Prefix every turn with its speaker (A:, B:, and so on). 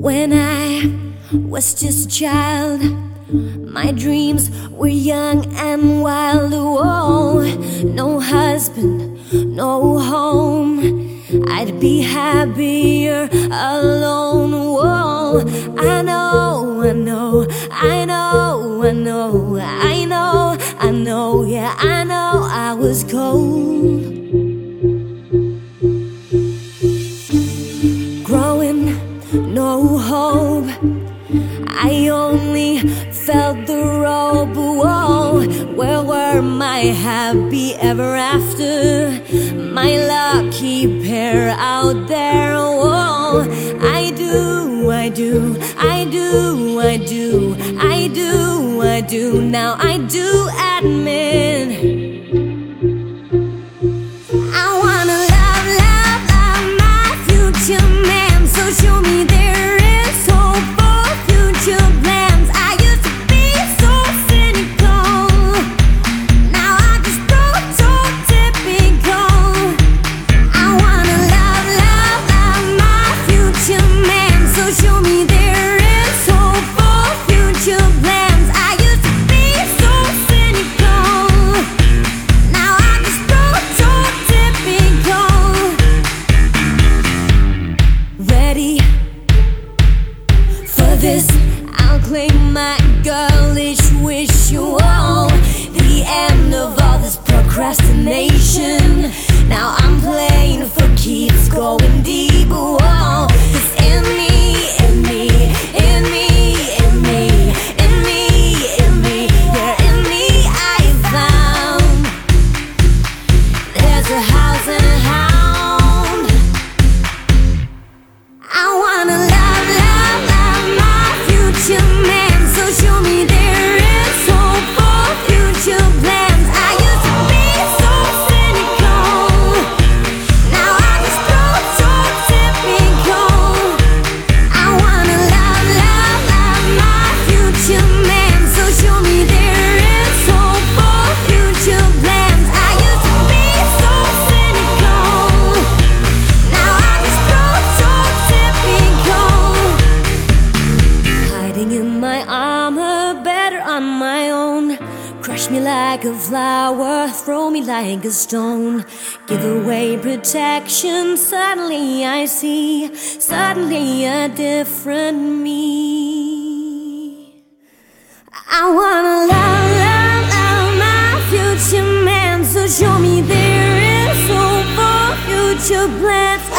A: When I was just a child, my dreams were young and wild. Oh, no husband, no home, I'd be happier alone. Whoa, I know, I know, I know, I know, I know, I know, yeah, I know I was cold. Growing, no hope, I only felt the rope. Whoa, where were my happy ever after? My lucky pair out there. Whoa, I do, I do, I do, I do, I do, I do. Now I do admit I wanna love, love, love my future man. So show me there is hope for future plans. I used to be so cynical, now I just prototypical. I wanna love, love, love my future man. So show me there is hope for future plans. I used to be so cynical, now I just prototypical. Ready for this, I'll claim my girlish wish. Oh, the end of all this procrastination. Now I'm playing for keeps, going deep. Oh, it's in me, in me, in me, in me, in me, in me. Yeah, in me I found there's a house and a hound. I wanna love, love, love my future man. So show me there is hope for future plans. I used to be so cynical, now I just prototypical. I wanna love, love, love my future man. So show me there is hope for future plans. I used to be so cynical, now I just prototypical. Hiding in my armor, better on my own. Crush me like a flower, throw me like a stone. Give away protection, suddenly I see, suddenly a different me. I wanna love, love, love my future man. So show me there is hope for future plans.